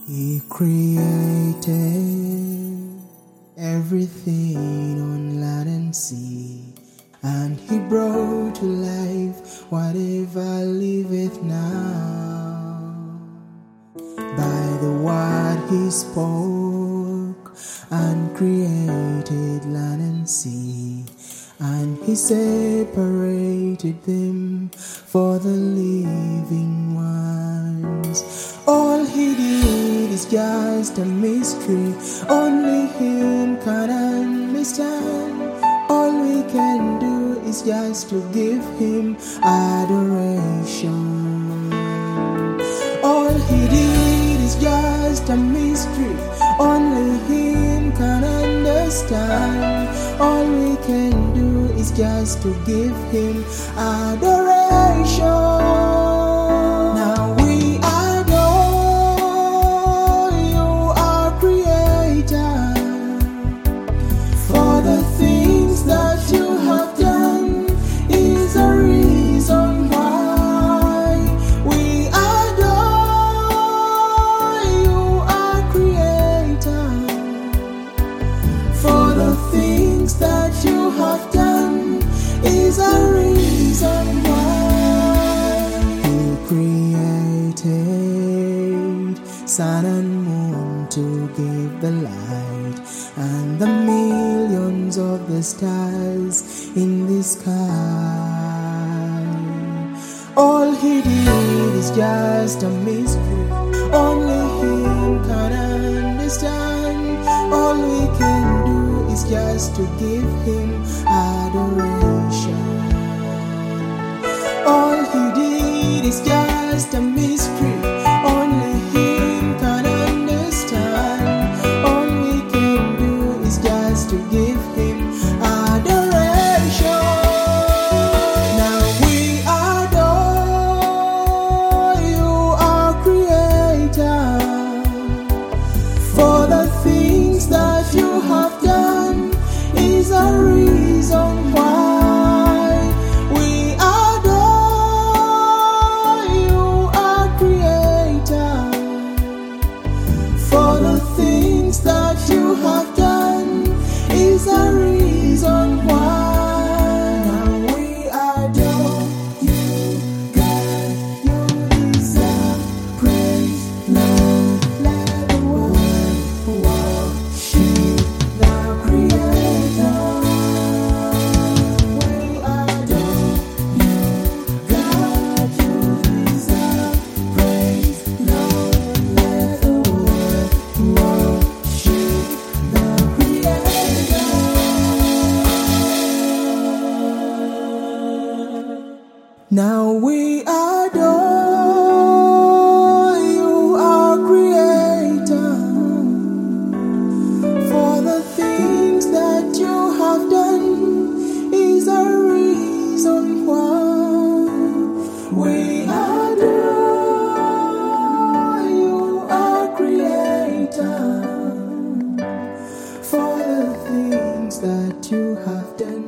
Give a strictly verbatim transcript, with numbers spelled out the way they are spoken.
He created everything on land and sea, and He brought to life whatever liveth now. By the word He spoke and created land and sea, and He separated them for the living ones. All He did is just a mystery, only Him can understand. All we can do is just to give Him adoration. All He did is just a mystery, only Him can understand. All we can do is just to give Him adoration. Now we adore You, our Creator, for the things that You have done is a reason why. We adore You, our Creator, for the things that You have done is a reason why. He created sun and moon to give the light, and the millions of the stars in the sky. All He did is just a mystery, only Him can understand. All we can do is just to give Him adoration. All He did is just a mystery, only Him can understand. All we can do is just to give Him adoration. Now we adore You, our Creator, for the things that You have done is a reason why. We adore You, our Creator, for the things that You have done is a reason why. Now we adore You, God, You deserve praise, Lord. Let the world worship the Creator. We adore You, God, You deserve praise, Lord. Let the world worship the Creator. Now we adore You, our Creator, for the things that You have done is a reason why. We adore You, our Creator, for the things that You have done